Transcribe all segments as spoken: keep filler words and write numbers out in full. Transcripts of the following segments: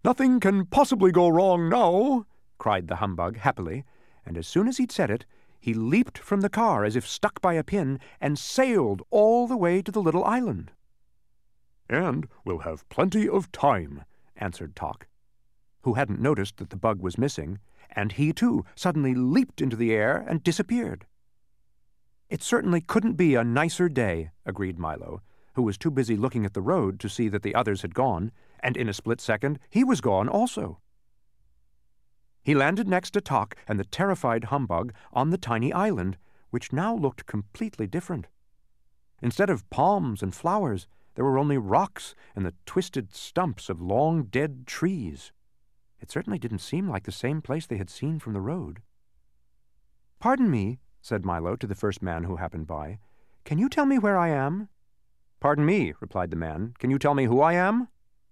"Nothing can possibly go wrong now," cried the humbug happily, and as soon as he'd said it, he leaped from the car as if stuck by a pin and sailed all the way to the little island. "And we'll have plenty of time," answered Tock, who hadn't noticed that the bug was missing, and he too suddenly leaped into the air and disappeared. "It certainly couldn't be a nicer day," agreed Milo, who was too busy looking at the road to see that the others had gone, and in a split second he was gone also. He landed next to Tock and the terrified humbug on the tiny island, which now looked completely different. Instead of palms and flowers, there were only rocks and the twisted stumps of long dead trees. It certainly didn't seem like the same place they had seen from the road. "Pardon me," said Milo to the first man who happened by. "Can you tell me where I am?" "Pardon me," replied the man. "Can you tell me who I am?"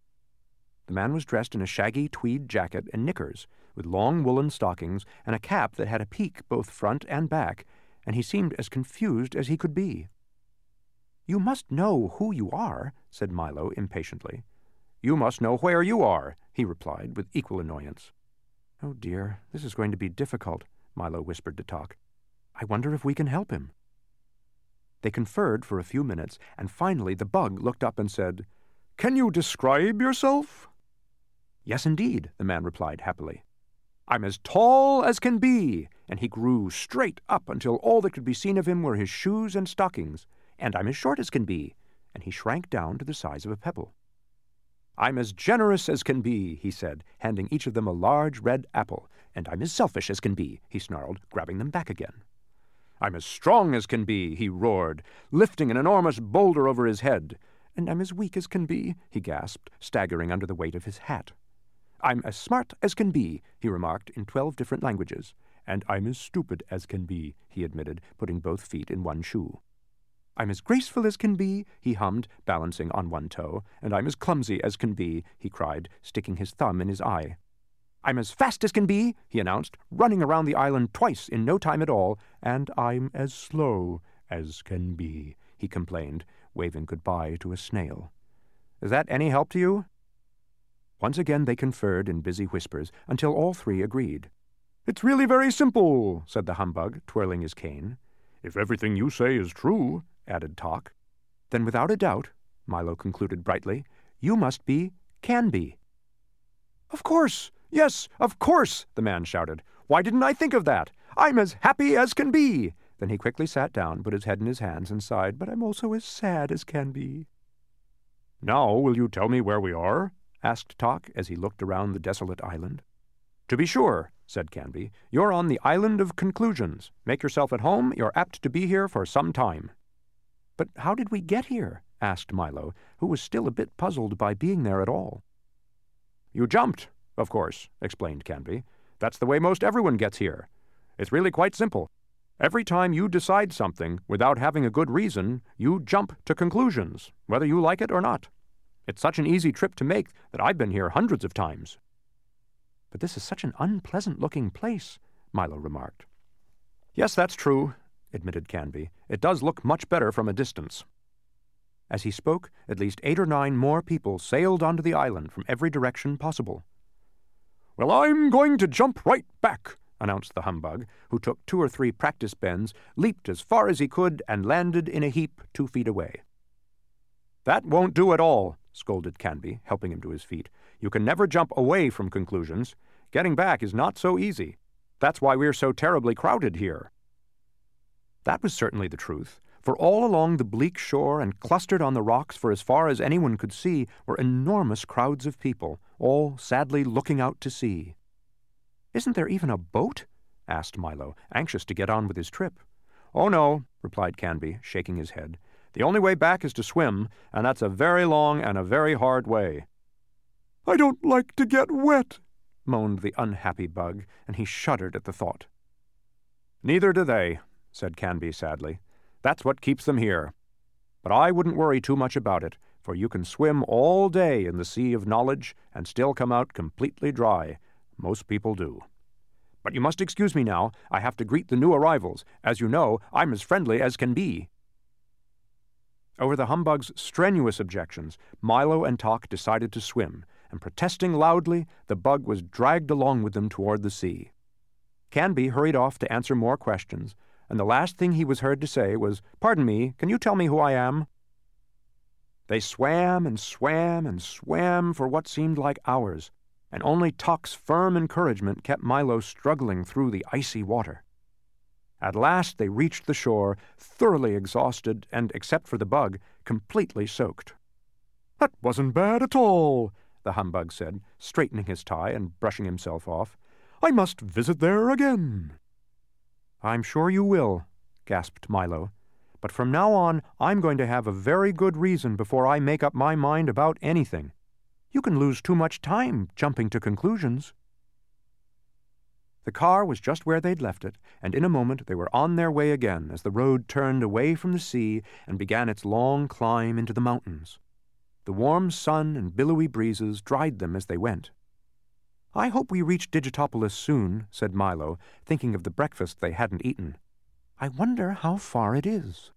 The man was dressed in a shaggy tweed jacket and knickers, with long woolen stockings and a cap that had a peak both front and back, and he seemed as confused as he could be. "You must know who you are," said Milo impatiently. "You must know where you are," he replied with equal annoyance. "Oh dear, this is going to be difficult," Milo whispered to Tock. "I wonder if we can help him." They conferred for a few minutes, and finally the bug looked up and said, "Can you describe yourself?" "Yes, indeed," the man replied happily. "I'm as tall as can be," and he grew straight up until all that could be seen of him were his shoes and stockings. "And I'm as short as can be," and he shrank down to the size of a pebble. "I'm as generous as can be," he said, handing each of them a large red apple. "And I'm as selfish as can be," he snarled, grabbing them back again. "I'm as strong as can be," he roared, lifting an enormous boulder over his head. "And I'm as weak as can be," he gasped, staggering under the weight of his hat. "I'm as smart as can be," he remarked in twelve different languages. "And I'm as stupid as can be," he admitted, putting both feet in one shoe. "I'm as graceful as can be," he hummed, balancing on one toe. "And I'm as clumsy as can be," he cried, sticking his thumb in his eye. "I'm as fast as can be," he announced, running around the island twice in no time at all. "And I'm as slow as can be," he complained, waving goodbye to a snail. "Is that any help to you?" Once again they conferred in busy whispers until all three agreed. "It's really very simple," said the humbug, twirling his cane. "If everything you say is true," added Tock. "Then without a doubt," Milo concluded brightly, "you must be Canby." "Of course! Yes, of course!" the man shouted. "Why didn't I think of that? I'm as happy as can be!" Then he quickly sat down, put his head in his hands, and sighed, "But I'm also as sad as can be." "Now will you tell me where we are?" asked Tock as he looked around the desolate island. "To be sure," said Canby. "You're on the Island of Conclusions. Make yourself at home. You're apt to be here for some time." "But how did we get here?" asked Milo, who was still a bit puzzled by being there at all. "You jumped, of course," explained Canby. "That's the way most everyone gets here. It's really quite simple. Every time you decide something without having a good reason, you jump to conclusions, whether you like it or not. It's such an easy trip to make that I've been here hundreds of times." "But this is such an unpleasant-looking place," Milo remarked. "Yes, that's true," admitted Canby. "It does look much better from a distance." As he spoke, at least eight or nine more people sailed onto the island from every direction possible. "Well, I'm going to jump right back," announced the humbug, who took two or three practice bends, leaped as far as he could, and landed in a heap two feet away. "That won't do at all," scolded Canby, helping him to his feet. "You can never jump away from conclusions. Getting back is not so easy. That's why we're so terribly crowded here." That was certainly the truth, for all along the bleak shore and clustered on the rocks for as far as anyone could see were enormous crowds of people, all sadly looking out to sea. "Isn't there even a boat?" asked Milo, anxious to get on with his trip. "Oh, no," replied Canby, shaking his head. "The only way back is to swim, and that's a very long and a very hard way." "I don't like to get wet," moaned the unhappy bug, and he shuddered at the thought. "Neither do they," said Canby sadly. "That's what keeps them here. But I wouldn't worry too much about it, for you can swim all day in the sea of knowledge and still come out completely dry. Most people do. But you must excuse me now. I have to greet the new arrivals. As you know, I'm as friendly as can be." Over the humbug's strenuous objections, Milo and Tock decided to swim, and protesting loudly, the bug was dragged along with them toward the sea. Canby hurried off to answer more questions, and the last thing he was heard to say was, "Pardon me, can you tell me who I am?" They swam and swam and swam for what seemed like hours, and only Tuck's firm encouragement kept Milo struggling through the icy water. At last they reached the shore, thoroughly exhausted and, except for the bug, completely soaked. "That wasn't bad at all," the humbug said, straightening his tie and brushing himself off. "I must visit there again." "I'm sure you will," gasped Milo. "But from now on I'm going to have a very good reason before I make up my mind about anything. You can lose too much time jumping to conclusions." The car was just where they'd left it, and in a moment they were on their way again as the road turned away from the sea and began its long climb into the mountains. The warm sun and billowy breezes dried them as they went. "I hope we reach Digitopolis soon," said Milo, thinking of the breakfast they hadn't eaten. "I wonder how far it is."